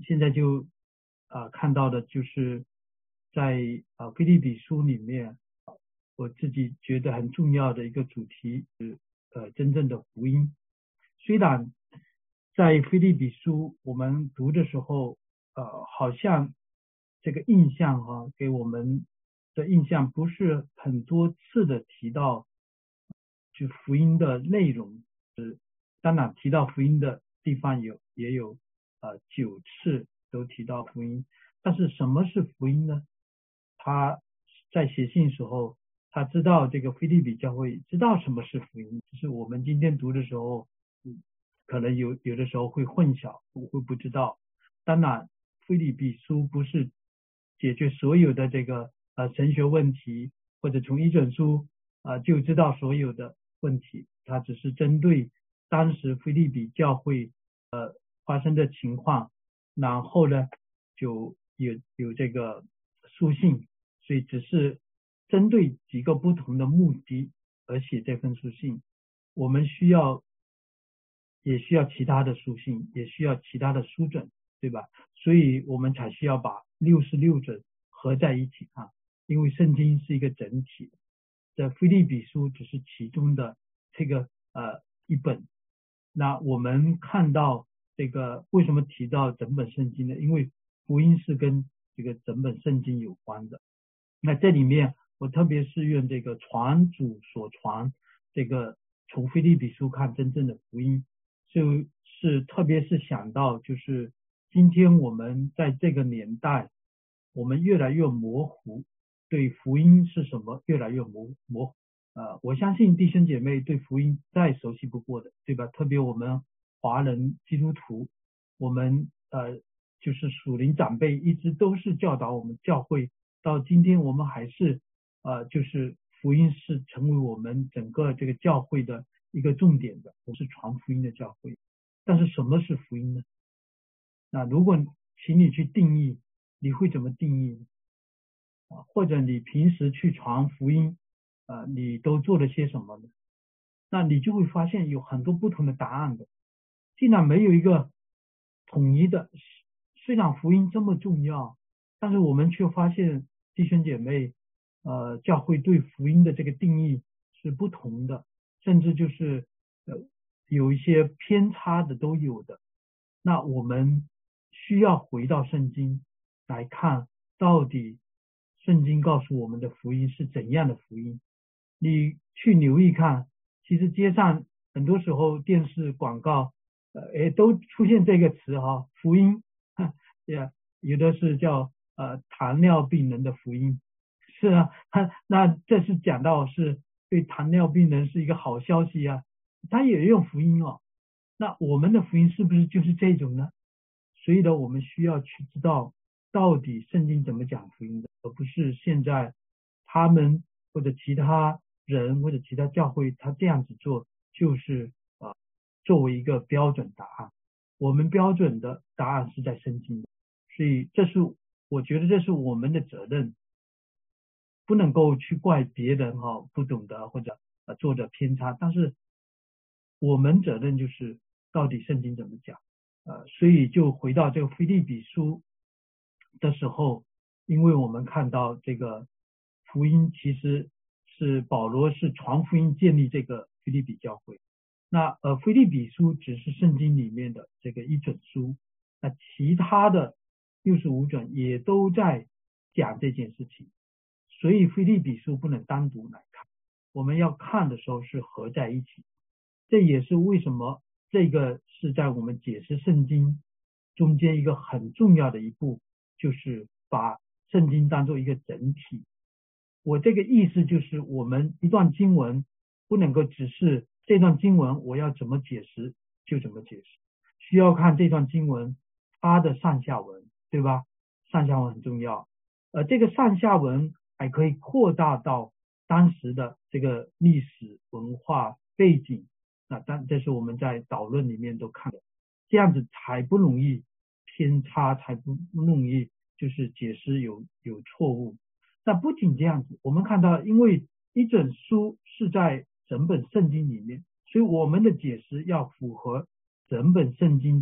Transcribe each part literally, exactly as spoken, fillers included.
现在就呃看到的就是在呃腓立比书里面，我自己觉得很重要的一个主题是呃真正的福音。虽然在腓立比书我们读的时候，呃好像这个印象哈、啊，给我们的印象不是很多次的提到就福音的内容，是当然提到福音的地方有也有呃九次都提到福音，但是什么是福音呢？他在写信时候，他知道这个腓立比教会知道什么是福音，就是我们今天读的时候，嗯，可能有有的时候会混淆，我会不知道。当然，腓立比书不是解决所有的这个呃神学问题，或者从一卷书啊、呃、就知道所有的问题，它只是针对当时腓立比教会呃发生的情况，然后呢就有有这个书信，所以只是针对几个不同的目的而写这份书信。我们需要也需要其他的书信，也需要其他的书准，对吧？所以我们才需要把六十六准合在一起看，因为圣经是一个整体，这腓立比书只是其中的这个呃一本。那我们看到这个为什么提到整本圣经呢？因为福音是跟这个整本圣经有关的。那这里面我特别是用这个传主所传，这个从腓立比书看真正的福音，就是特别是想到就是今天我们在这个年代，我们越来越模糊，对福音是什么越来越模模糊。呃，我相信弟兄姐妹对福音再熟悉不过的，对吧？特别我们华人基督徒，我们呃就是属灵长辈一直都是教导我们教会，到今天我们还是呃就是福音是成为我们整个这个教会的一个重点的，我是传福音的教会。但是什么是福音呢？那如果请你去定义，你会怎么定义呢？啊，或者你平时去传福音，呃，你都做了些什么呢？那你就会发现有很多不同的答案的，竟然没有一个统一的。虽然福音这么重要，但是我们却发现弟兄姐妹，呃，教会对福音的这个定义是不同的，甚至就是呃有一些偏差的都有的。那我们需要回到圣经来看，到底圣经告诉我们的福音是怎样的福音。你去留意看，其实街上很多时候电视广告呃都出现这个词哈，福音呀，有的是叫呃糖尿病人的福音，是啊，那这是讲到是对糖尿病人是一个好消息啊，他也用福音哦。那我们的福音是不是就是这种呢？所以呢，我们需要去知道到底圣经怎么讲福音的，而不是现在他们或者其他人或者其他教会他这样子做就是啊、呃、作为一个标准答案。我们标准的答案是在圣经的，所以这是我觉得这是我们的责任，不能够去怪别人哈、哦、不懂得或者呃做的偏差，但是我们责任就是到底圣经怎么讲。呃，所以就回到这个腓立比书的时候，因为我们看到这个福音其实是保罗是传福音建立这个腓立比教会。那呃腓立比书只是圣经里面的这个一准书，那其他的六十五准也都在讲这件事情，所以腓立比书不能单独来看，我们要看的时候是合在一起。这也是为什么这个是在我们解释圣经中间一个很重要的一步，就是把圣经当做一个整体。我这个意思就是我们一段经文不能够只是这段经文我要怎么解释就怎么解释，需要看这段经文它的上下文，对吧？上下文很重要，呃，这个上下文还可以扩大到当时的这个历史文化背景，那但这是我们在导论里面都看的，这样子才不容易偏差，才不容易就是解释有有错误。那不仅这样子，我们看到因为一本书是在整本圣经里面，所以我们的解释要符合整本圣经的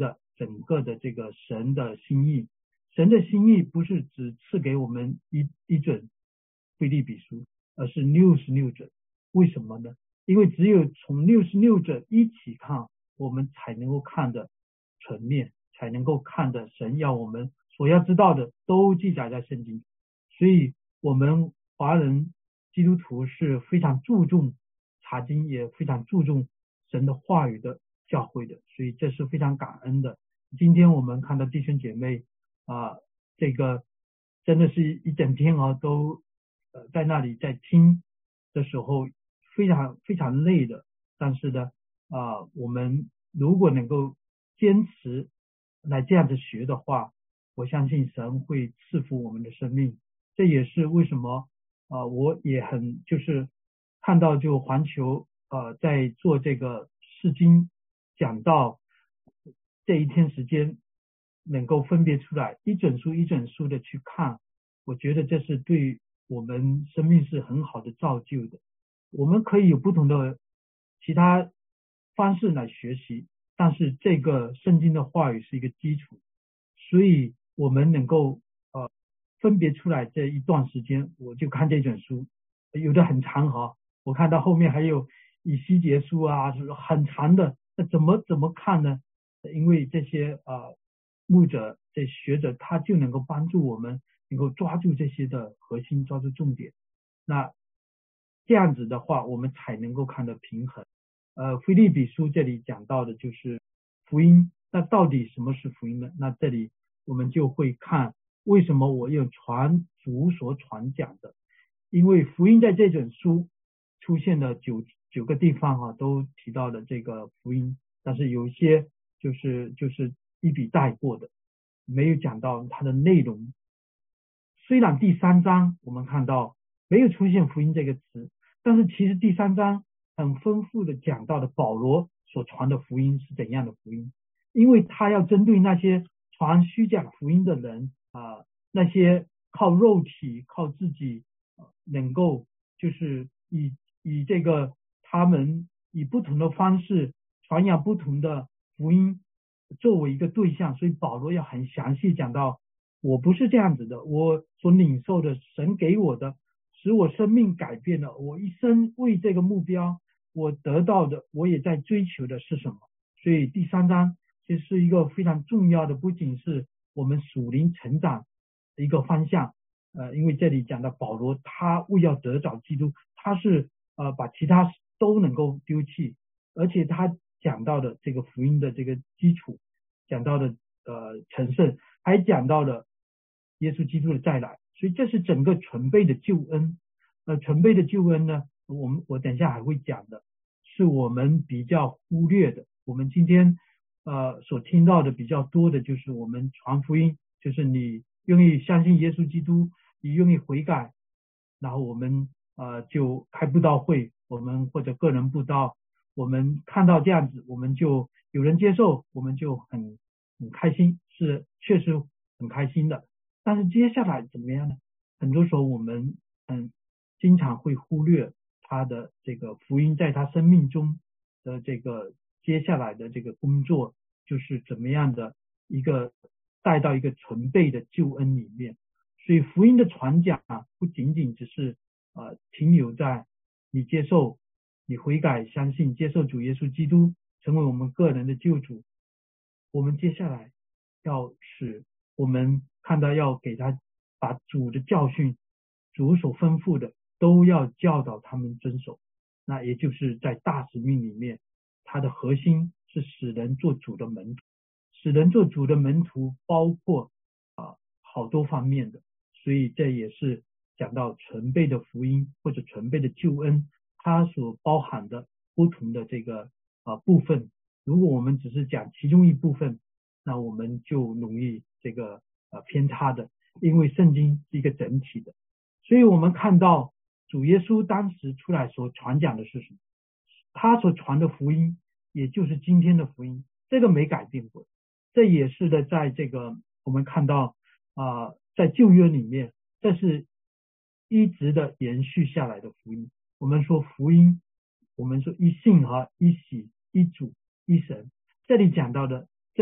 整个的这个神的心意。神的心意不是只赐给我们一一准腓立比书，而是六十六准。为什么呢？因为只有从六十六准一起看，我们才能够看得全面，才能够看得神要我们所要知道的都记载在圣经。所以我们华人基督徒是非常注重查经，也非常注重神的话语的教会的，所以这是非常感恩的。今天我们看到弟兄姐妹啊，这个真的是一整天啊，都呃在那里在听的时候非常非常累的，但是呢啊，我们如果能够坚持来这样子学的话，我相信神会赐福我们的生命。这也是为什么啊，我也很就是看到就环球呃在做这个释经讲到这一天时间能够分别出来一整书一整书的去看，我觉得这是对我们生命是很好的造就的。我们可以有不同的其他方式来学习，但是这个圣经的话语是一个基础，所以我们能够呃分别出来这一段时间，我就看这本书，有的很长哈，我看到后面还有以西结书啊，是很长的，那怎么怎么看呢？因为这些呃牧者这学者他就能够帮助我们能够抓住这些的核心，抓住重点，那这样子的话我们才能够看得平衡。呃腓立比书这里讲到的就是福音，那到底什么是福音呢？那这里我们就会看为什么我用传主所传讲的，因为福音在这本书出现了九九个地方啊，都提到了这个福音，但是有一些就是就是一笔带过的，没有讲到它的内容。虽然第三章我们看到没有出现福音这个词，但是其实第三章很丰富的讲到的保罗所传的福音是怎样的福音，因为他要针对那些传虚假福音的人啊、呃，那些靠肉体靠自己、呃、能够就是以以这个他们以不同的方式传扬不同的福音作为一个对象，所以保罗要很详细讲到我不是这样子的，我所领受的神给我的使我生命改变了，我一生为这个目标我得到的我也在追求的是什么。所以第三章这是一个非常重要的，不仅是我们属灵成长的一个方向，呃，因为这里讲到保罗他为要得着基督，他是呃把其他都能够丢弃，而且他讲到的这个福音的这个基础，讲到的呃成圣，还讲到了耶稣基督的再来，所以这是整个纯备的救恩。呃，纯备的救恩呢，我们我等一下还会讲的，是我们比较忽略的。我们今天呃所听到的比较多的就是我们传福音，就是你愿意相信耶稣基督，你愿意悔改，然后我们呃就开布道会，我们或者个人布道，我们看到这样子，我们就有人接受，我们就很很开心，是确实很开心的。但是接下来怎么样呢？很多时候我们嗯经常会忽略他的这个福音在他生命中的这个接下来的这个工作，就是怎么样的一个带到一个纯备的救恩里面。所以福音的传讲啊，不仅仅只是呃停留在你接受你悔改相信接受主耶稣基督成为我们个人的救主，我们接下来要使我们看到要给他把主的教训主所吩咐的都要教导他们遵守，那也就是在大使命里面它的核心是使人做主的门徒。使人做主的门徒包括啊、呃、好多方面的，所以这也是讲到纯备的福音或者纯备的救恩它所包含的不同的这个啊、呃、部分。如果我们只是讲其中一部分，那我们就容易这个呃偏差的，因为圣经是一个整体的。所以我们看到主耶稣当时出来所传讲的是什么？他所传的福音也就是今天的福音，这个没改变过。这也是的，在这个我们看到啊、呃，在旧约里面，这是一直的延续下来的福音。我们说福音，我们说一信和一喜一主一神，这里讲到的这是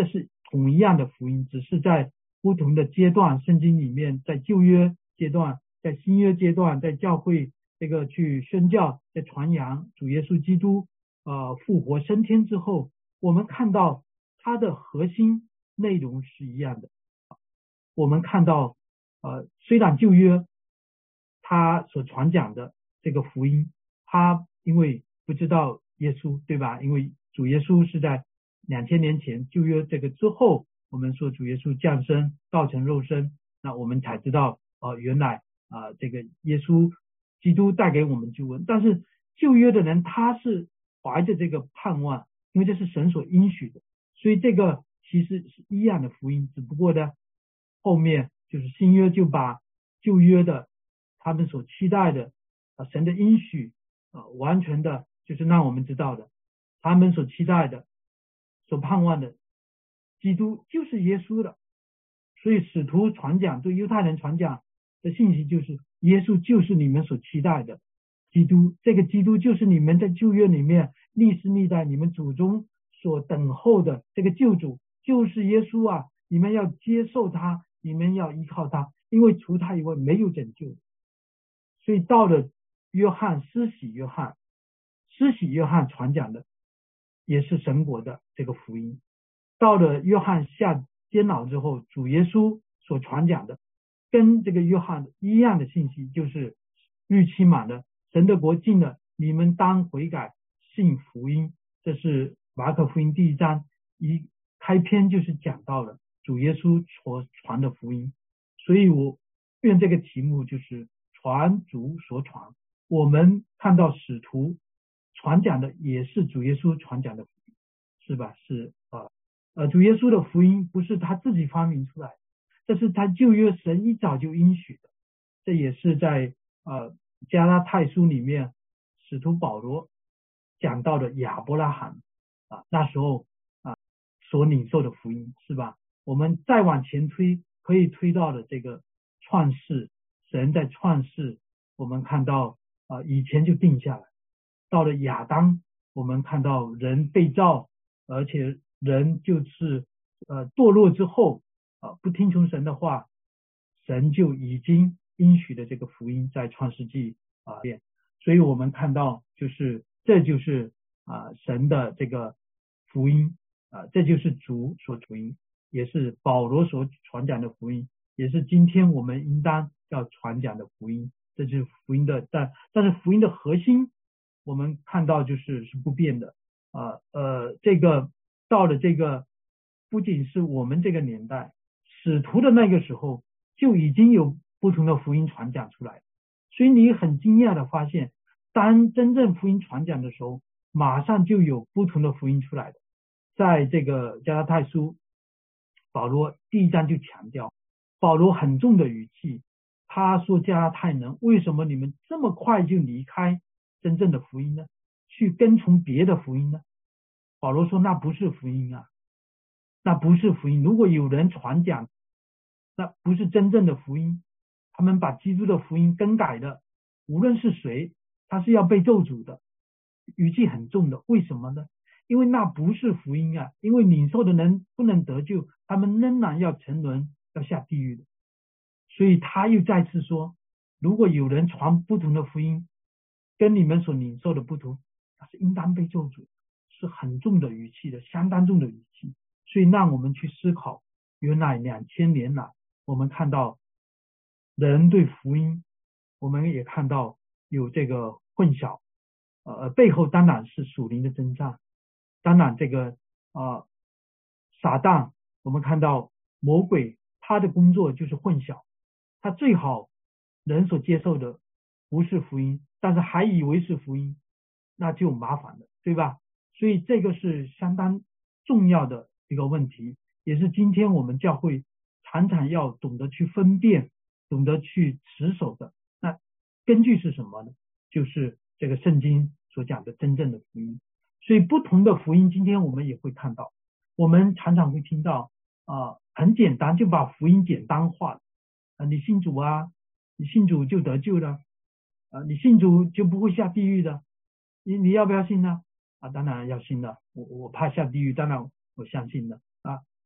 同一样的福音，只是在不同的阶段，圣经里面在旧约阶段，在新约阶段，在教会这个去宣教，在传扬主耶稣基督呃复活升天之后，我们看到它的核心内容是一样的。我们看到呃虽然旧约他所传讲的这个福音，他因为不知道耶稣，对吧？因为主耶稣是在两千年前旧约这个之后，我们说主耶稣降生道成肉身，那我们才知道呃原来啊、呃、这个耶稣基督带给我们救恩。但是旧约的人他是怀着这个盼望，因为这是神所应许的，所以这个其实是一样的福音，只不过呢后面就是新约就把旧约的他们所期待的啊神的应许啊完全的就是让我们知道的，他们所期待的所盼望的基督就是耶稣的。所以使徒传讲对犹太人传讲的信息就是耶稣就是你们所期待的基督，这个基督就是你们在旧约里面历世历代你们祖宗所等候的这个救主，就是耶稣啊，你们要接受他，你们要依靠他，因为除他以外没有拯救。所以到了约翰施洗约翰施洗约翰传讲的也是神国的这个福音。到了约翰下监牢之后，主耶稣所传讲的跟这个约翰一样的信息，就是日期满了，神的国近了，你们当悔改信福音。这是马可福音第一章一开篇就是讲到了主耶稣所传的福音。所以我愿这个题目就是传主所传，我们看到使徒传讲的也是主耶稣传讲的福音，是吧？是啊，呃，主耶稣的福音不是他自己发明出来的，这是他旧约神一早就应许的。这也是在呃加拉太书里面使徒保罗讲到的亚伯拉罕啊那时候啊所领受的福音，是吧？我们再往前推，可以推到的这个创世，神在创世我们看到啊以前就定下来，到了亚当我们看到人被造，而且人就是呃堕落之后啊不听从神的话，神就已经应许的这个福音在创世纪啊，所以我们看到就是这就是啊神的这个福音啊，这就是主所福音，也是保罗所传讲的福音，也是今天我们应当要传讲的福音。这就是福音的，但但是福音的核心我们看到就是是不变的啊呃这个到了这个不仅是我们这个年代，使徒的那个时候就已经有不同的福音传讲出来，所以你很惊讶的发现，当真正福音传讲的时候，马上就有不同的福音出来的。在这个加拉太书，保罗第一章就强调，保罗很重的语气，他说加拉太人，为什么你们这么快就离开真正的福音呢？去跟从别的福音呢？保罗说那不是福音啊，那不是福音。如果有人传讲，那不是真正的福音，他们把基督的福音更改的，无论是谁，他是要被咒诅的。语气很重的，为什么呢？因为那不是福音啊，因为领受的人不能得救，他们仍然要沉沦，要下地狱的。所以他又再次说，如果有人传不同的福音，跟你们所领受的不同，他是应当被咒诅，是很重的语气的，相当重的语气。所以让我们去思考，原来两千年来我们看到人对福音，我们也看到有这个混淆，呃，背后当然是属灵的征战。当然这个呃撒旦，我们看到魔鬼他的工作就是混淆，他最好人所接受的不是福音，但是还以为是福音，那就麻烦了，对吧？所以这个是相当重要的一个问题，也是今天我们教会常常要懂得去分辨，懂得去持守的。那根据是什么呢？就是这个圣经所讲的真正的福音。所以不同的福音今天我们也会看到，我们常常会听到啊、呃，很简单就把福音简单化了、呃、你信主啊，你信主就得救了、呃、你信主就不会下地狱的，你你要不要信呢？啊，当然要信了，我我怕下地狱，当然我相信了啊。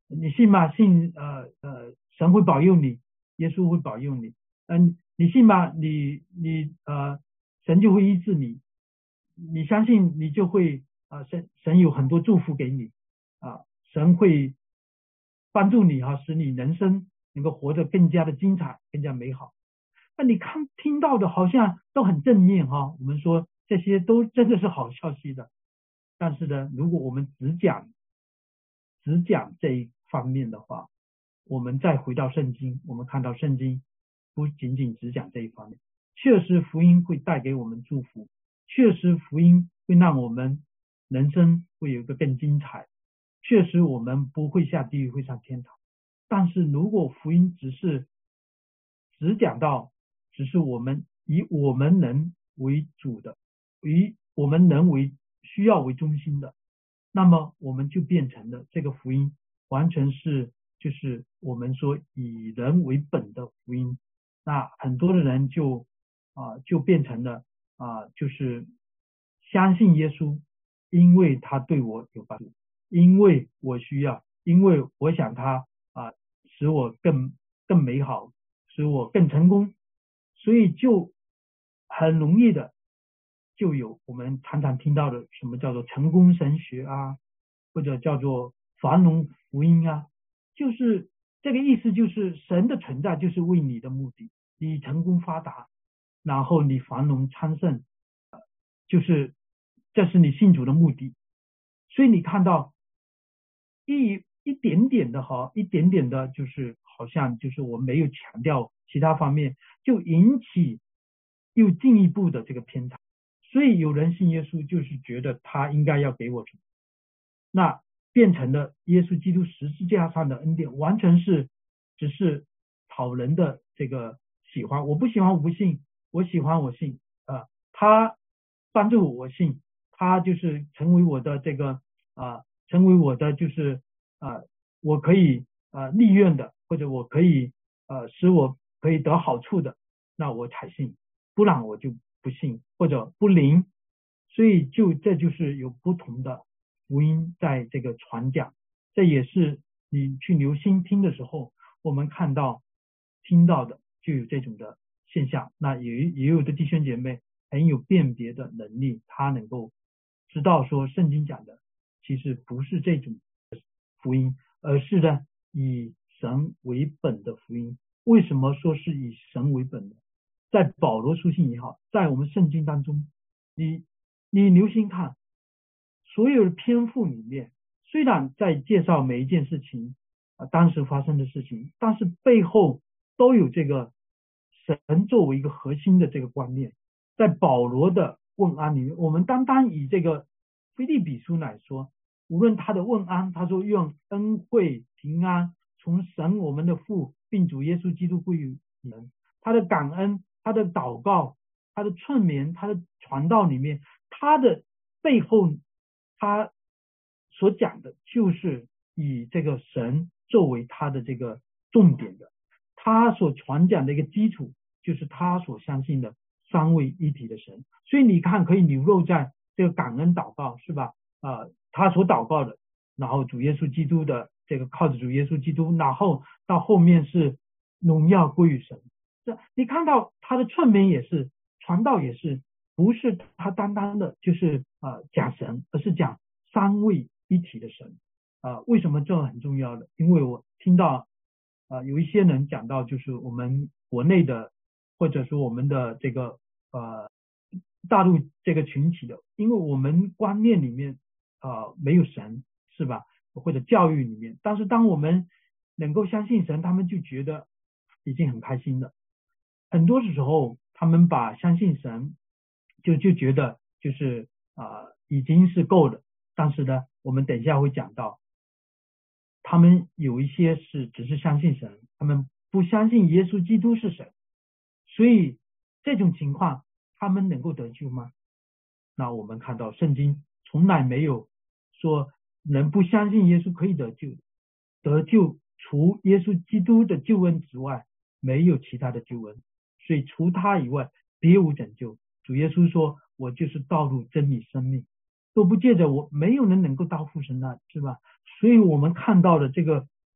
你信吗？信呃呃，神会保佑你，耶稣会保佑你。嗯，你信吗？你你呃，神就会医治你。你相信，你就会啊、呃，神神有很多祝福给你啊、神会帮助你哈、啊，使你人生能够活得更加的精彩，更加美好。那你看听到的好像都很正面哈、我们说这些都真的是好消息的。但是呢，如果我们只讲只讲这一方面的话，我们再回到圣经，我们看到圣经不仅仅只讲这一方面，确实福音会带给我们祝福，确实福音会让我们人生会有一个更精彩，确实我们不会下地狱，会上天堂。但是如果福音只是只讲到只是我们以我们人为主的，以我们人为需要为中心的，那么我们就变成了这个福音完全是就是我们说以人为本的福音。那很多的人就啊、呃、就变成了啊、呃、就是相信耶稣，因为他对我有帮助，因为我需要，因为我想他啊、呃、使我更更美好，使我更成功，所以就很容易的就有我们常常听到的什么叫做成功神学啊，或者叫做繁荣福音啊，就是这个意思，就是神的存在就是为你的目的，你成功发达，然后你繁荣昌盛，就是这是你信主的目的。所以你看到一一点点的哈，一点点的，就是好像就是我没有强调其他方面，就引起又进一步的这个偏差。所以有人信耶稣，就是觉得他应该要给我什么，那变成了耶稣基督十字架上的恩典，完全是只是讨人的这个喜欢。我不喜欢我不信，我喜欢我信啊、呃，他帮助我信，他就是成为我的这个啊、呃，成为我的就是啊、呃，我可以啊、呃、立愿的，或者我可以呃使我可以得好处的，那我才信，不然我就不信或者不灵。所以就这就是有不同的福音在这个传讲，这也是你去留心听的时候，我们看到听到的就有这种的现象。那也也有的弟兄姐妹很有辨别的能力，他能够知道说圣经讲的其实不是这种福音，而是呢以神为本的福音。为什么说是以神为本的？在保罗书信也好，在我们圣经当中，你你留心看，所有的篇幅里面，虽然在介绍每一件事情啊、呃、当时发生的事情，但是背后都有这个神作为一个核心的这个观念。在保罗的问安里面，我们单单以这个腓立比书来说，无论他的问安，他说愿恩惠平安从神我们的父并主耶稣基督归于你们，他的感恩，他的祷告，他的劝勉，他的传道里面，他的背后他所讲的就是以这个神作为他的这个重点的，他所传讲的一个基础就是他所相信的三位一体的神。所以你看可以流露在这个感恩祷告是吧？啊、呃，他所祷告的，然后主耶稣基督的这个靠着主耶稣基督，然后到后面是荣耀归于神。这你看到他的劝勉也是，传道也是，不是他单单的就是啊、呃、讲神，而是讲三位一体的神啊、呃。为什么这很重要的？因为我听到啊、呃、有一些人讲到，就是我们国内的或者说我们的这个呃大陆这个群体的，因为我们观念里面啊、呃、没有神是吧？或者教育里面，但是当我们能够相信神，他们就觉得已经很开心了。很多时候他们把相信神就就觉得就是啊、呃、已经是够了。但是呢，我们等一下会讲到，他们有一些是只是相信神，他们不相信耶稣基督是神。所以这种情况他们能够得救吗？那我们看到圣经从来没有说人不相信耶稣可以得救，得救除耶稣基督的救恩之外没有其他的救恩，所以除他以外别无拯救。主耶稣说我就是道路真理生命，都不借着我没有人能够到父神那里是吧？所以我们看到的这个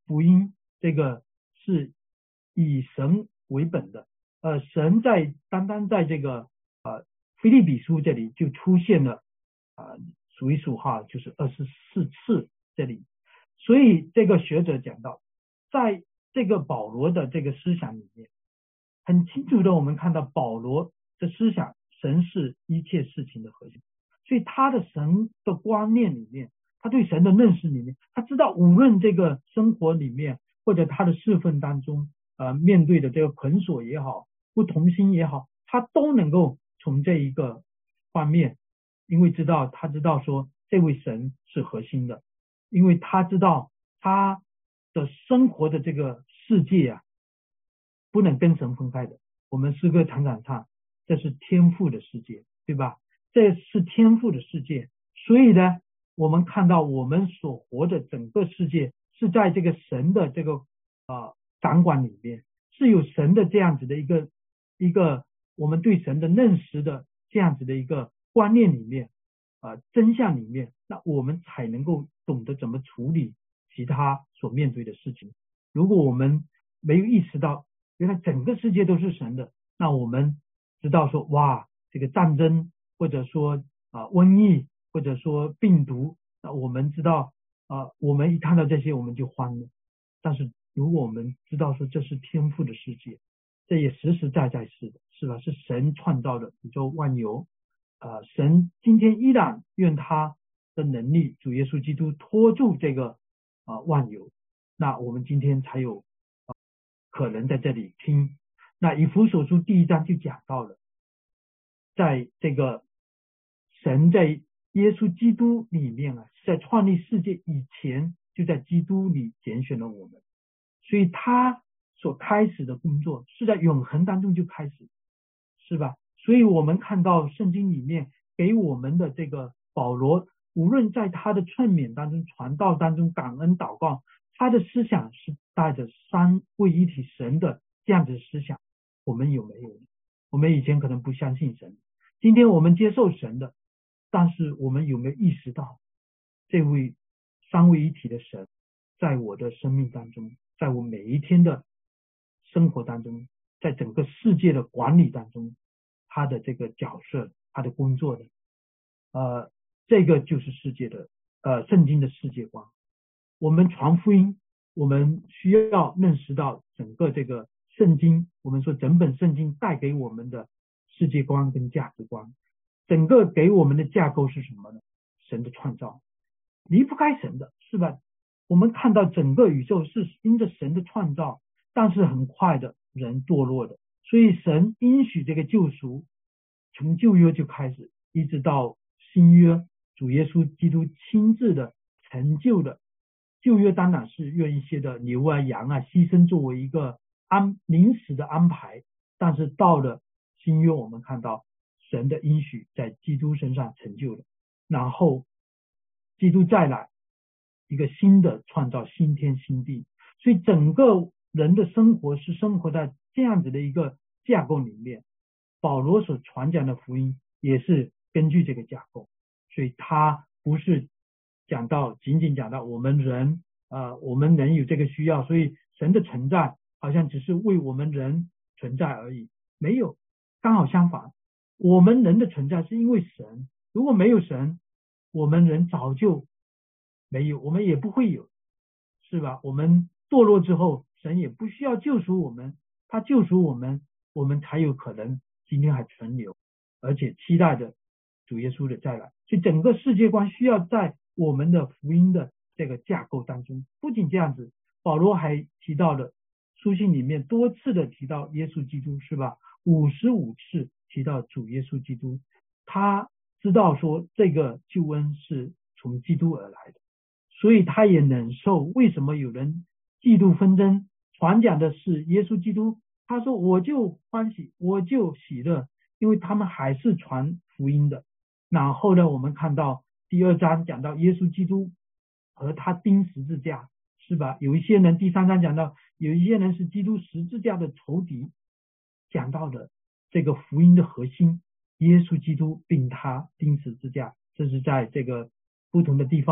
福音这个是以神为本的。呃，神在单单在这个呃腓立比书这里就出现了啊、呃、数一数哈，就是二十四次这里。所以这个学者讲到，在这个保罗的这个思想里面，很清楚的我们看到保罗的思想，神是一切事情的核心。所以他的神的观念里面，他对神的认识里面，他知道无论这个生活里面或者他的侍奉当中呃面对的这个捆锁也好，不同心也好，他都能够从这一个方面，因为知道他知道说这位神是核心的，因为他知道他的生活的这个世界啊不能跟神分开的。我们诗歌常常唱，这是天父的世界，对吧？这是天父的世界，所以呢，我们看到我们所活的整个世界是在这个神的这个呃掌管里面，是有神的这样子的一个一个我们对神的认识的这样子的一个观念里面啊、呃、真相里面，那我们才能够懂得怎么处理其他所面对的事情。如果我们没有意识到原来整个世界都是神的，那我们知道说哇，这个战争或者说啊、呃、瘟疫或者说病毒，那我们知道啊、呃、我们一看到这些我们就慌了。但是如果我们知道说这是天父的世界，这也实实在在是的，是吧？是神创造的宇宙万有啊、呃、神今天依然愿他的能力主耶稣基督托住这个啊、呃、万有，那我们今天才有、呃、可能在这里听。那以弗所书第一章就讲到了，在这个神在耶稣基督里面啊，在创立世界以前就在基督里拣选了我们，所以他所开始的工作是在永恒当中就开始，是吧？所以我们看到圣经里面给我们的这个保罗，无论在他的劝勉当中、传道当中、感恩祷告，他的思想是带着三位一体神的这样子的思想。我们有没有？我们以前可能不相信神，今天我们接受神的，但是我们有没有意识到这位三位一体的神在我的生命当中，在我每一天的生活当中，在整个世界的管理当中，他的这个角色，他的工作的呃，这个就是世界的呃圣经的世界观。我们传福音，我们需要认识到整个这个圣经，我们说整本圣经带给我们的世界观跟价值观，整个给我们的架构是什么呢？神的创造，离不开神的，是吧？我们看到整个宇宙是因着神的创造，但是很快的人堕落的，所以神应许这个救赎，从旧约就开始，一直到新约，主耶稣基督亲自的成就的。旧约当然是用一些的牛啊羊啊牺牲作为一个安临时的安排，但是到了新约，我们看到神的应许在基督身上成就了，然后基督再来一个新的创造，新天新地，所以整个人的生活是生活在这样子的一个架构里面。保罗所传讲的福音也是根据这个架构，所以他不是讲到仅仅讲到我们人呃，我们人有这个需要，所以神的存在好像只是为我们人存在而已，没有，刚好相反，我们人的存在是因为神，如果没有神，我们人早就没有，我们也不会有，是吧？我们堕落之后，神也不需要救赎我们，他救赎我们，我们才有可能今天还存留，而且期待着主耶稣的再来。所以整个世界观需要在我们的福音的这个架构当中。不仅这样子，保罗还提到了书信里面多次的提到耶稣基督，是吧？五十五次提到主耶稣基督，他知道说这个救恩是从基督而来的，所以他也忍受为什么有人嫉妒纷争，传讲的是耶稣基督，他说我就欢喜，我就喜乐，因为他们还是传福音的。然后呢，我们看到第二章讲到耶稣基督和他钉十字架，是吧？有一些人，第三章讲到有一些人是基督十字架的仇敌，讲到的这个福音的核心，耶稣基督并他钉十字架，这是在这个不同的地方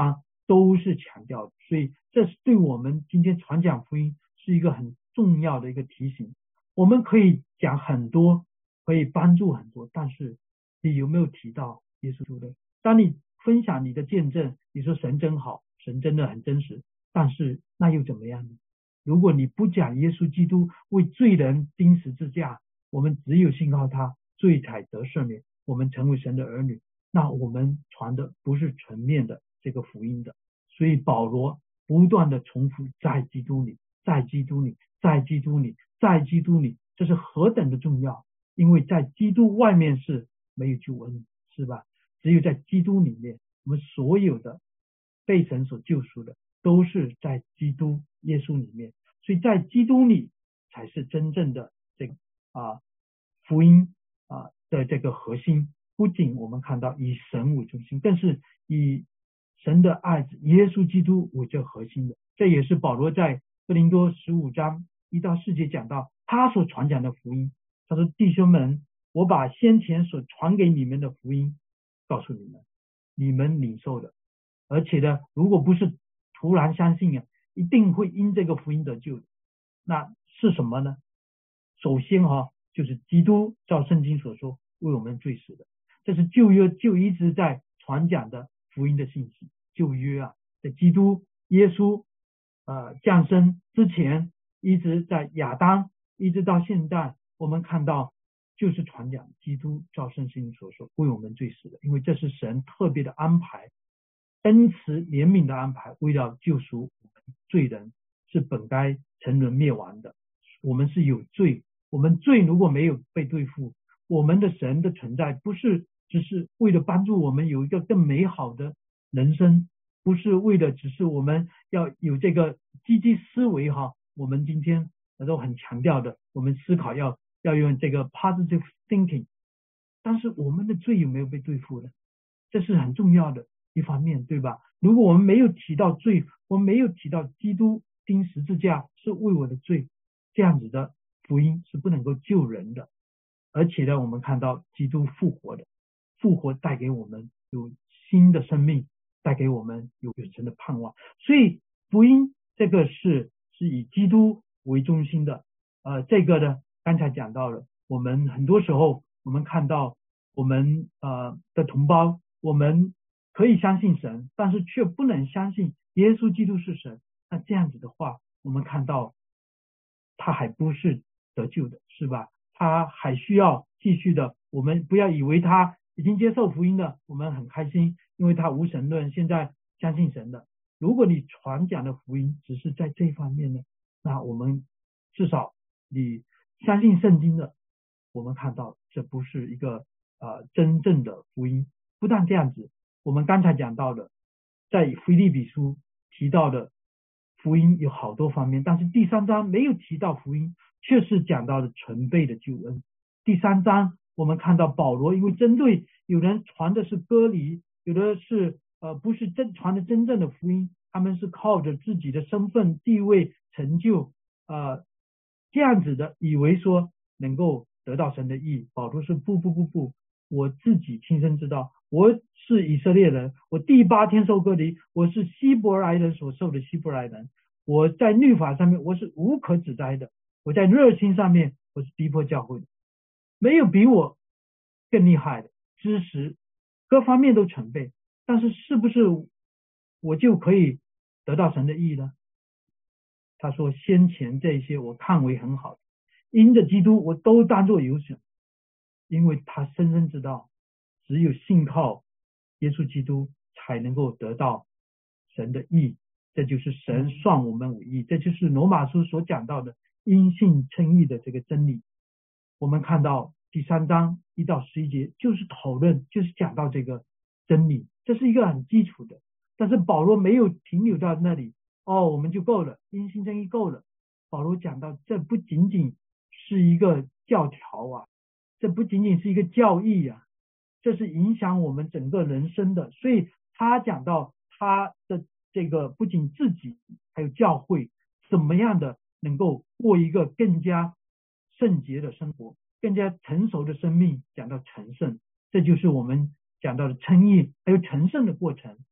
都是强调的。所以这是对我们今天传讲福音是一个很重要的一个提醒。我们可以讲很多，可以帮助很多，但是你有没有提到耶稣基督？当你分享你的见证，你说神真好，神真的很真实，但是那又怎么样呢？如果你不讲耶稣基督为罪人钉十字架，我们只有信靠他，罪才得赦免，我们成为神的儿女，那我们传的不是全面的这个福音的。所以保罗不断的重复，在基督里，在基督里，在基督里，在基督里，这是何等的重要。因为在基督外面是没有救恩，是吧？只有在基督里面，我们所有的被神所救赎的都是在基督耶稣里面。所以在基督里才是真正的这个啊福音啊的这个核心。不仅我们看到以神为中心，更是以神的爱子耶稣基督为这核心的。这也是保罗在哥林多十五章一到四节讲到他所传讲的福音。他说：弟兄们，我把先前所传给你们的福音告诉你们，你们领受的，而且呢，如果不是突然相信啊，一定会因这个福音得救的。那是什么呢？首先哈、哦，就是基督照圣经所说为我们罪死的，这是旧约就一直在传讲的福音的信息。旧约啊，在基督耶稣呃降生之前，一直在亚当，一直到现在，我们看到就是传讲基督照圣经所说为我们罪死的，因为这是神特别的安排，恩慈怜悯的安排，为了救赎我们罪人，是本该沉沦灭亡的。我们是有罪，我们罪如果没有被对付，我们的神的存在不是只是为了帮助我们有一个更美好的人生，不是为了只是我们要有这个积极思维哈。我们今天都很强调的，我们思考要要用这个 positive thinking， 但是我们的罪有没有被对付呢？这是很重要的一方面，对吧？如果我们没有提到罪，我们没有提到基督钉十字架是为我的罪，这样子的福音是不能够救人的。而且呢，我们看到基督复活的，复活带给我们有新的生命，带给我们有永生的盼望。所以福音这个是是以基督为中心的。呃，这个呢，刚才讲到了，我们很多时候我们看到我们呃的同胞，我们可以相信神，但是却不能相信耶稣基督是神。那这样子的话，我们看到他还不是得救的，是吧？他还需要继续的。我们不要以为他已经接受福音了，我们很开心，因为他无神论，现在相信神的。如果你传讲的福音只是在这一方面呢，那我们至少你相信圣经的，我们看到这不是一个呃真正的福音。不但这样子，我们刚才讲到的，在腓立比书提到的福音有好多方面，但是第三章没有提到福音，却是讲到了纯备的救恩。第三章我们看到保罗因为针对有人传的是割礼，有的是呃不是真传的真正的福音，他们是靠着自己的身份地位成就呃这样子的，以为说能够得到神的义。保罗说不不不不，我自己亲身知道，我是以色列人，我第八天受割礼，我是希伯来人所受的希伯来人，我在律法上面我是无可指摘的，我在热心上面我是逼迫教会的，没有比我更厉害的，知识各方面都全备，但是是不是我就可以得到神的义呢？他说先前这些我看为很好的，因着基督我都当作有损，因为他深深知道只有信靠耶稣基督才能够得到神的义，这就是神算我们为义，这就是罗马书所讲到的因信称义的这个真理。我们看到第三章一到十一节就是讨论，就是讲到这个真理，这是一个很基础的。但是保罗没有停留到那里，哦我们就够了，因信称义够了。保罗讲到这不仅仅是一个教条啊，这不仅仅是一个教义啊，这是影响我们整个人生的。所以他讲到他的这个不仅自己还有教会怎么样的能够过一个更加圣洁的生活，更加成熟的生命，讲到成圣，这就是我们讲到的称义还有成圣的过程。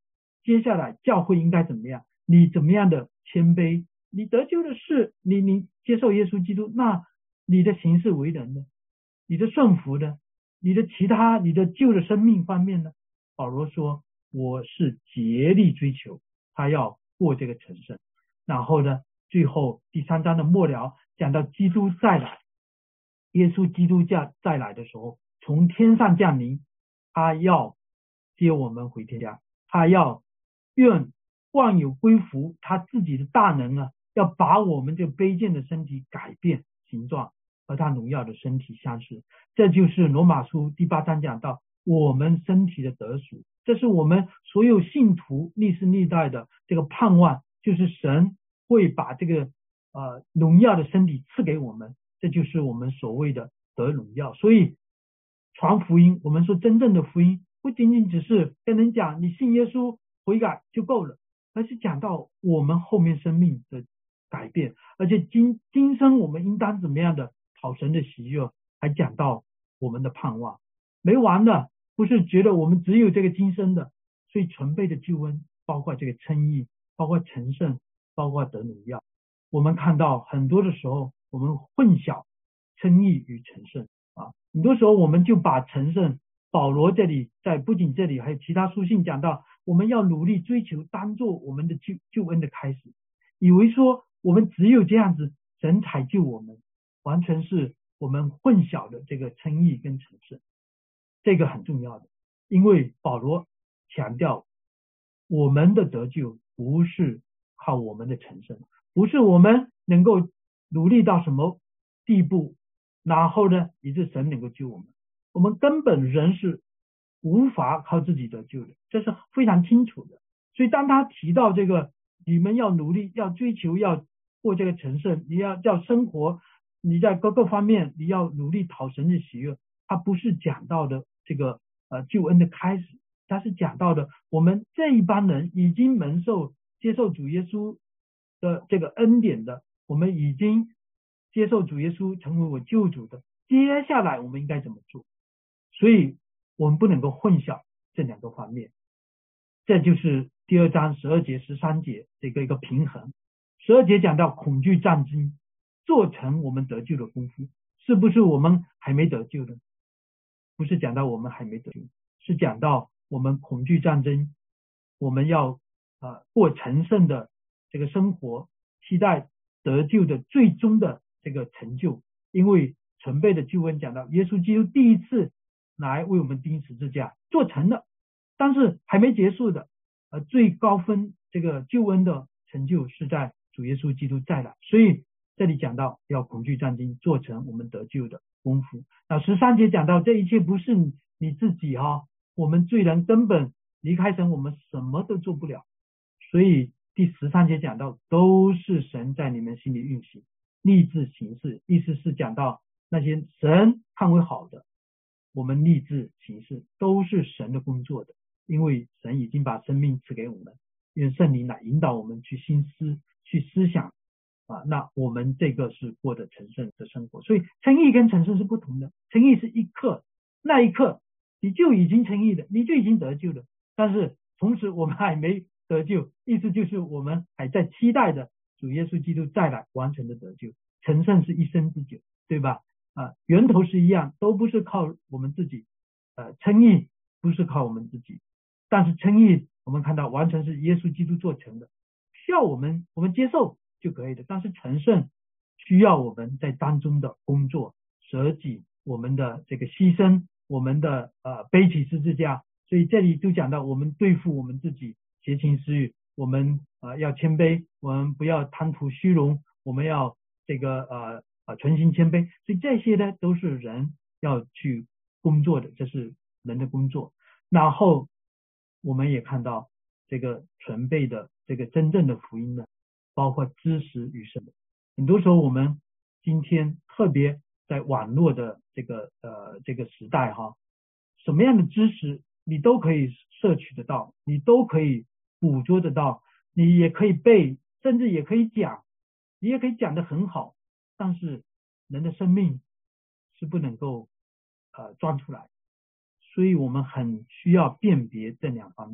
接下来教会应该怎么样，你怎么样的谦卑，你得救的是你你接受耶稣基督，那你的行事为人呢，你的顺服呢，你的其他你的旧的生命方面呢，保罗说我是竭力追求他要过这个成圣。然后呢，最后第三章的末了讲到基督再来，耶稣基督再再来的时候，从天上降临，他要接我们回天家，他要愿万有归服他自己的大能啊，要把我们这卑贱的身体改变形状，和他荣耀的身体相似。这就是罗马书第八章讲到我们身体的得赎，这是我们所有信徒历世历代的这个盼望，就是神会把这个呃荣耀的身体赐给我们，这就是我们所谓的得荣耀。所以传福音，我们说真正的福音不仅仅只是跟人讲你信耶稣悔改就够了，而是讲到我们后面生命的改变，而且今今生我们应当怎么样的讨神的喜悦，还讲到我们的盼望。没完的，不是觉得我们只有这个今生的，所以纯备的救恩包括这个称义，包括成圣，包括得荣耀。我们看到很多的时候我们混淆称义与成圣啊，很多时候我们就把成圣，保罗这里在不仅这里还有其他书信讲到我们要努力追求当做我们的救救恩的开始，以为说我们只有这样子神才救我们，完全是我们混淆的这个称义跟成圣。这个很重要的，因为保罗强调我们的得救不是靠我们的成圣，不是我们能够努力到什么地步，然后呢以致神能够救我们，我们根本人是无法靠自己得救的，这是非常清楚的。所以当他提到这个你们要努力要追求要过这个成圣，你要要生活，你在各个方面你要努力讨神的喜悦，他不是讲到的这个呃救恩的开始，他是讲到的我们这一帮人已经蒙受接受主耶稣的这个恩典的，我们已经接受主耶稣成为我救主的，接下来我们应该怎么做。所以我们不能够混淆这两个方面，这就是第二章十二节十三节这个一个平衡。十二节讲到恐惧战惊，做成我们得救的功夫，是不是我们还没得救的？不是讲到我们还没得救，是讲到我们恐惧战争，我们要呃过成圣的这个生活，期待得救的最终的这个成就。因为纯备的救恩讲到耶稣基督第一次来为我们钉十字架做成了，但是还没结束的，呃最高分这个救恩的成就是在主耶稣基督再来。所以这里讲到要恐惧战惊，做成我们得救的功夫。那十三节讲到这一切不是你你自己哈、哦，我们罪人根本离开神我们什么都做不了。所以第十三节讲到都是神在你们心里运行立志行事，意思是讲到那些神看为好的，我们立志行事都是神的工作的，因为神已经把生命赐给我们，愿圣灵来引导我们去心思去思想啊，那我们这个是过得成圣的生活。所以称义跟成圣是不同的，称义是一刻，那一刻你就已经称义了，你就已经得救了，但是同时我们还没得救，意思就是我们还在期待的主耶稣基督再来完成的得救。成圣是一生之久，对吧？啊，源头是一样，都不是靠我们自己，呃，称义不是靠我们自己，但是称义我们看到完全是耶稣基督做成的，需要我们我们接受就可以的，但是成圣需要我们在当中的工作，舍己，我们的这个牺牲，我们的呃背起十字架。所以这里就讲到我们对付我们自己邪情私欲，我们呃要谦卑，我们不要贪图虚荣，我们要这个呃呃存心谦卑。所以这些呢都是人要去工作的，这是人的工作。然后我们也看到这个纯备的这个真正的福音呢，包括知识与神。很多时候我们今天特别在网络的这个呃这个时代哈，什么样的知识你都可以摄取得到，你都可以捕捉得到，你也可以背，甚至也可以讲，你也可以讲得很好，但是人的生命是不能够呃装出来，所以我们很需要辨别这两方面。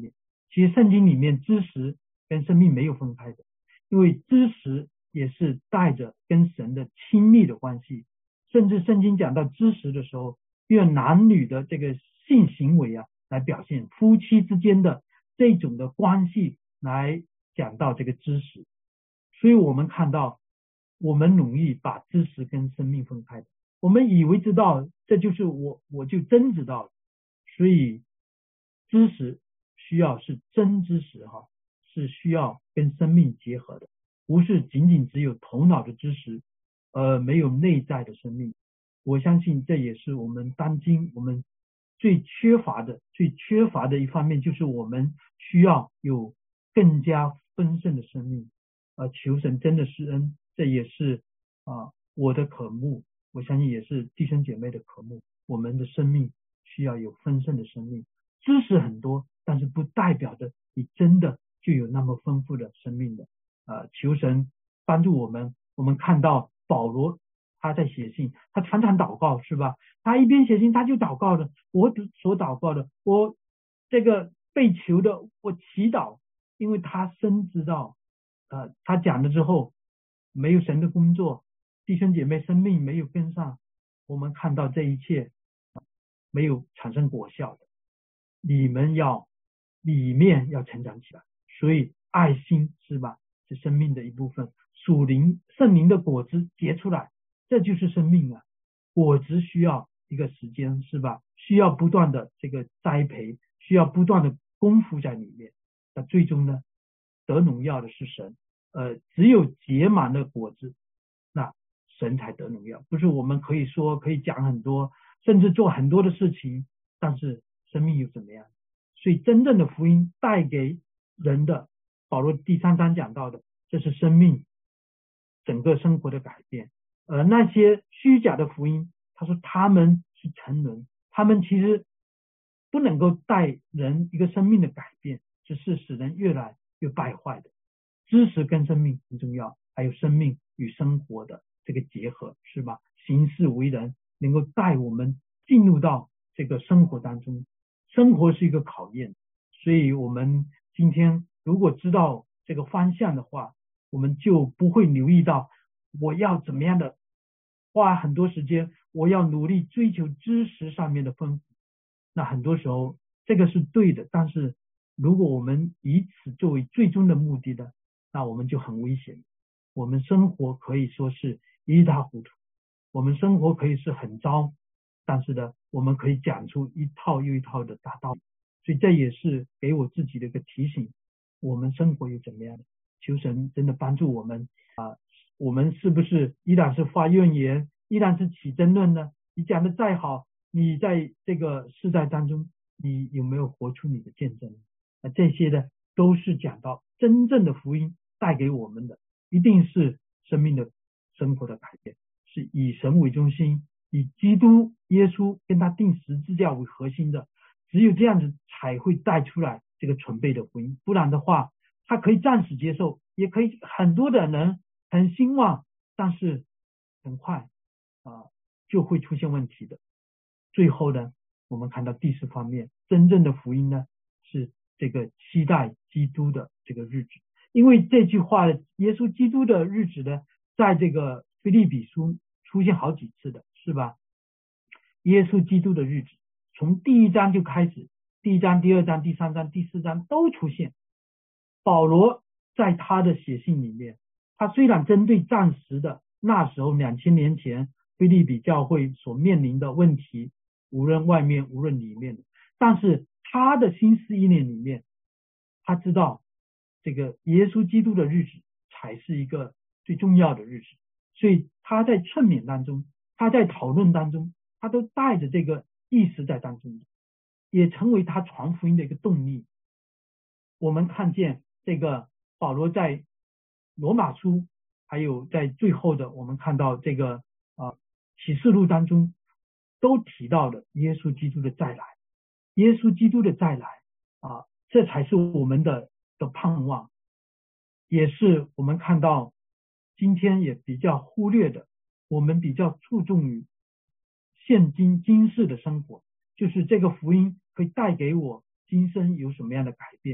其实圣经里面知识跟生命没有分开的，因为知识也是带着跟神的亲密的关系，甚至圣经讲到知识的时候，用男女的这个性行为啊来表现夫妻之间的这种的关系，来讲到这个知识。所以我们看到我们容易把知识跟生命分开的，我们以为知道，这就是我我就真知道了。所以知识需要是真知识哈，是需要跟生命结合的，不是仅仅只有头脑的知识，呃，没有内在的生命。我相信这也是我们当今我们最缺乏的最缺乏的一方面，就是我们需要有更加丰盛的生命。呃，求神真的施恩，这也是啊、呃、我的渴慕，我相信也是弟兄姐妹的渴慕。我们的生命需要有丰盛的生命，知识很多，但是不代表着你真的就有那么丰富的生命的。呃，求神帮助我们。我们看到保罗他在写信，他常常祷告，是吧？他一边写信他就祷告的，我所祷告的，我这个被求的，我祈祷，因为他深知道呃，他讲了之后，没有神的工作，弟兄姐妹生命没有跟上，我们看到这一切没有产生果效的。你们要里面要成长起来，所以爱心是吧，是生命的一部分。属灵圣灵的果子结出来，这就是生命啊。果子需要一个时间是吧，需要不断的这个栽培，需要不断的功夫在里面。那最终呢，得荣耀的是神。呃，只有结满了果子，那神才得荣耀。不是我们可以说可以讲很多，甚至做很多的事情，但是生命又怎么样？所以真正的福音带给人的，保罗第三章讲到的，这是生命整个生活的改变。而那些虚假的福音，他说他们是沉沦，他们其实不能够带人一个生命的改变，只是使人越来越败坏的。知识跟生命很重要，还有生命与生活的这个结合，是吧？行事为人能够带我们进入到这个生活当中。生活是一个考验，所以我们今天如果知道这个方向的话，我们就不会留意到我要怎么样的花很多时间，我要努力追求知识上面的丰富。那很多时候这个是对的，但是如果我们以此作为最终的目的的，那我们就很危险。我们生活可以说是一塌糊涂，我们生活可以是很糟，但是呢，我们可以讲出一套又一套的大道理。所以这也是给我自己的一个提醒，我们生活又怎么样？求神真的帮助我们啊、呃！我们是不是依然是发怨言，依然是起争论呢？你讲的再好，你在这个世代当中，你有没有活出你的见证？那这些呢，都是讲到真正的福音带给我们的，一定是生命的生活的改变，是以神为中心，以基督耶稣跟他定十字架为核心的。只有这样子才会带出来这个纯备的福音，不然的话他可以暂时接受，也可以很多的人很兴旺，但是很快啊、呃、就会出现问题的。最后呢，我们看到第四方面，真正的福音呢是这个期待基督的这个日子。因为这句话耶稣基督的日子呢，在这个腓立比书出现好几次的，是吧？耶稣基督的日子从第一章就开始，第一章、第二章、第三章、第四章都出现。保罗在他的写信里面，他虽然针对暂时的那时候两千年前腓立比教会所面临的问题，无论外面无论里面，但是他的心思意念里面，他知道这个耶稣基督的日子才是一个最重要的日子，所以他在劝勉当中，他在讨论当中，他都带着这个意识在当中，也成为他传福音的一个动力。我们看见这个保罗在罗马书，还有在最后的我们看到这个啊启示录当中，都提到了耶稣基督的再来。耶稣基督的再来啊，这才是我们的的盼望，也是我们看到今天也比较忽略的，我们比较注重于现今今世的生活，就是这个福音可以带给我今生有什么样的改变。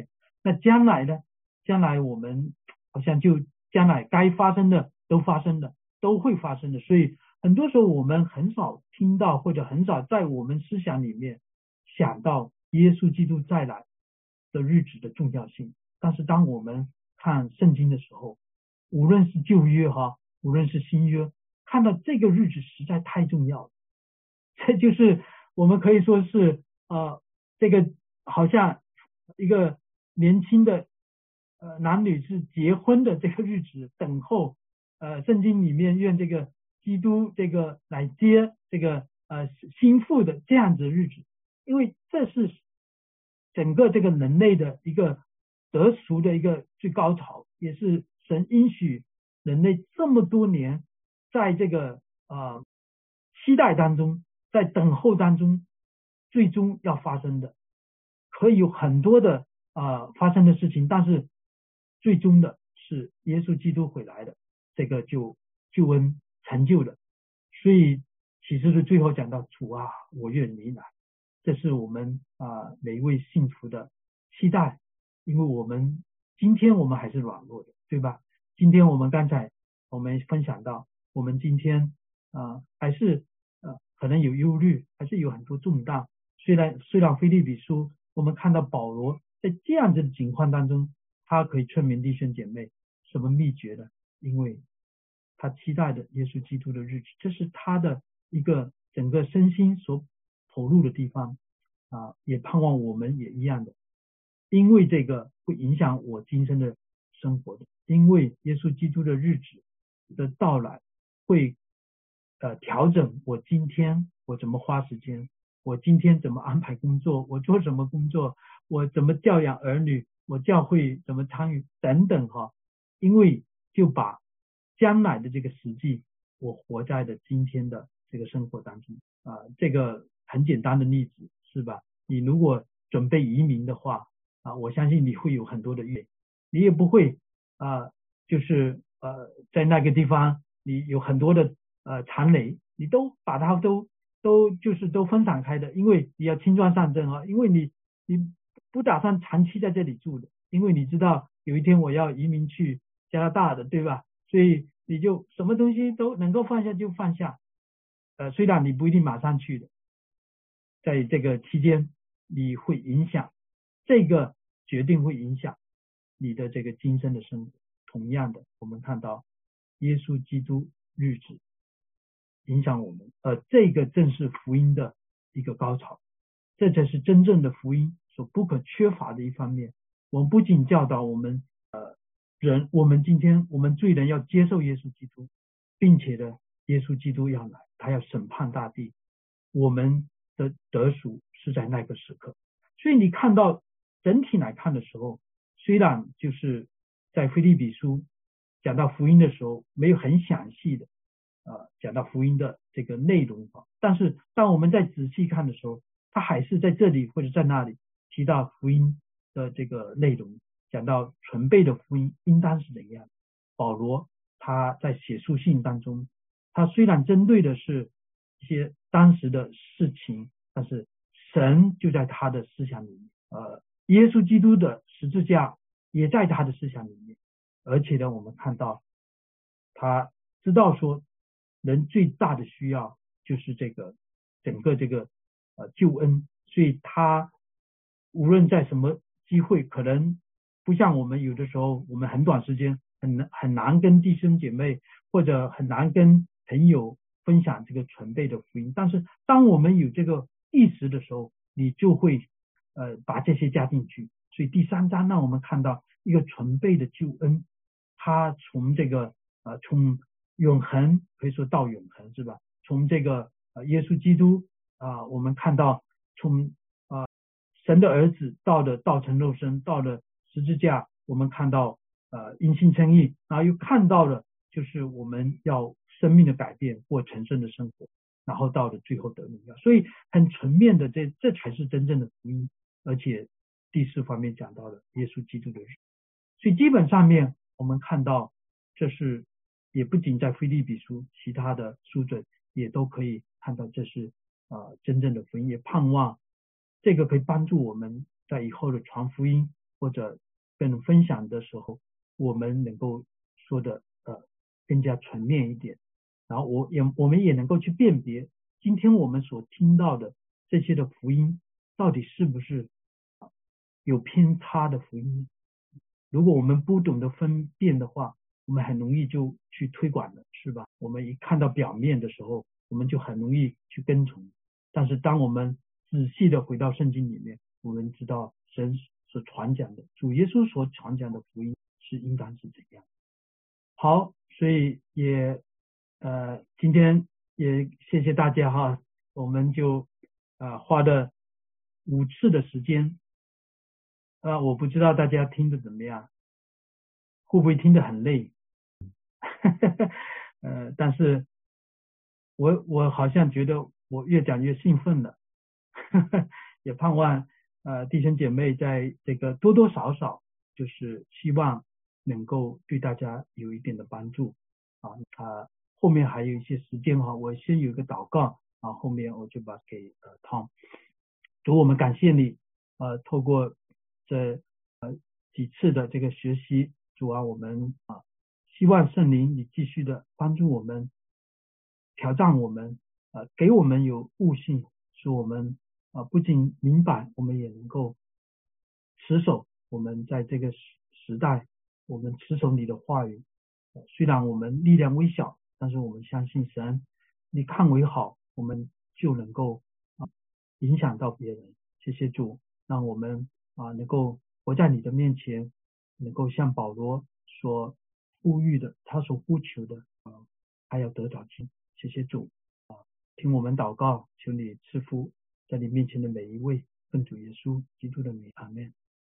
那将来呢？将来我们好像就将来该发生的都发生的，都会发生的。所以很多时候我们很少听到，或者很少在我们思想里面想到耶稣基督再来的日子的重要性。但是当我们看圣经的时候，无论是旧约哈，无论是新约，看到这个日子实在太重要了。这就是我们可以说是呃，这个好像一个年轻的呃男女是结婚的这个日子，等候呃圣经里面愿这个基督这个来接这个呃心腹的这样子的日子，因为这是整个这个人类的一个得赎的一个最高潮，也是神应许人类这么多年在这个呃期待当中，在等候当中最终要发生的。可以有很多的呃发生的事情，但是最终的是耶稣基督回来的，这个就救恩成就了。所以启示录最后讲到，主啊，我愿你来，这是我们啊、呃、每一位信徒的期待。因为我们今天我们还是软弱的，对吧？今天我们刚才我们分享到，我们今天啊、呃、还是呃可能有忧虑，还是有很多重担。虽然虽然腓立比书我们看到保罗在这样子的情况当中，他可以劝勉弟兄姐妹，什么秘诀呢？因为他期待的耶稣基督的日子，这是他的一个整个身心所投入的地方啊，也盼望我们也一样的，因为这个会影响我今生的生活的，因为耶稣基督的日子的到来会呃调整我今天我怎么花时间，我今天怎么安排工作，我做什么工作，我怎么教养儿女，我教会怎么参与等等哈，因为就把将来的这个实际我活在的今天的这个生活当中啊、呃，这个很简单的例子是吧？你如果准备移民的话啊，我相信你会有很多的愿，你也不会啊，就是呃在那个地方你有很多的呃残雷，你都把它都都就是都分散开的，因为你要轻装上阵啊，因为你你不打算长期在这里住的，因为你知道有一天我要移民去加拿大的，对吧？所以你就什么东西都能够放下就放下，呃，虽然你不一定马上去的，在这个期间你会影响，这个决定会影响你的这个今生的生活。同样的，我们看到耶稣基督日子影响我们，呃，这个正是福音的一个高潮，这才是真正的福音所不可缺乏的一方面。我们不仅教导我们呃人，我们今天我们罪人要接受耶稣基督，并且呢，耶稣基督要来，他要审判大地，我们的得赎是在那个时刻。所以你看到整体来看的时候，虽然就是在腓立比书讲到福音的时候没有很详细的呃讲到福音的这个内容，但是当我们在仔细看的时候，他还是在这里或者在那里提到福音的这个内容，讲到纯备的福音应当是怎样。保罗他在写书信当中，他虽然针对的是一些当时的事情，但是神就在他的思想里面，呃，耶稣基督的十字架也在他的思想里面，而且呢，我们看到他知道说人最大的需要就是这个整个这个呃救恩，所以他无论在什么机会，可能不像我们有的时候，我们很短时间很难很难跟弟兄姐妹或者很难跟朋友分享这个纯备的福音，但是当我们有这个意识的时候，你就会呃把这些加进去。所以第三章让我们看到一个纯备的救恩，它从这个呃从永恒可以说到永恒是吧？从这个呃耶稣基督啊、呃，我们看到从啊、呃、神的儿子到的道成肉身，到了十字架，我们看到呃因信称义，然后又看到了就是我们要生命的改变或成圣的生活，然后到了最后得荣耀。所以很全面的这这才是真正的福音。而且第四方面讲到了耶稣基督的日，所以基本上面我们看到这是也不仅在腓立比书，其他的书卷也都可以看到这是呃真正的福音，也盼望这个可以帮助我们在以后的传福音或者跟人分享的时候，我们能够说的呃更加全面一点，然后我也我们也能够去辨别今天我们所听到的这些的福音到底是不是有偏差的福音。如果我们不懂得分辨的话，我们很容易就去推广了，是吧？我们一看到表面的时候，我们就很容易去跟从。但是当我们仔细的回到圣经里面，我们知道神所传讲的，主耶稣所传讲的福音是应当是怎样。好，所以也呃今天也谢谢大家哈，我们就呃花了五次的时间，呃我不知道大家听得怎么样，会不会听得很累？呃，但是我我好像觉得我越讲越兴奋了，也盼望呃弟兄姐妹在这个多多少少就是希望能够对大家有一点的帮助啊啊、呃，后面还有一些时间哈，我先有一个祷告啊，后面我就把给呃 Tom。主，我们感谢你，呃，透过这呃几次的这个学习，主啊，我们啊。希望圣灵你继续的帮助我们，挑战我们，呃，给我们有悟性，使我们啊、呃、不仅明白，我们也能够持守我们在这个时时代，我们持守你的话语。呃、虽然我们力量微小，但是我们相信神，你看为好，我们就能够啊、呃、影响到别人。谢谢主，让我们啊、呃、能够活在你的面前，能够像保罗说。呼吁的，他所呼求的啊，还要得到经。谢谢主啊，听我们祷告，求你赐福在你面前的每一位，奉主耶稣基督的名，阿门。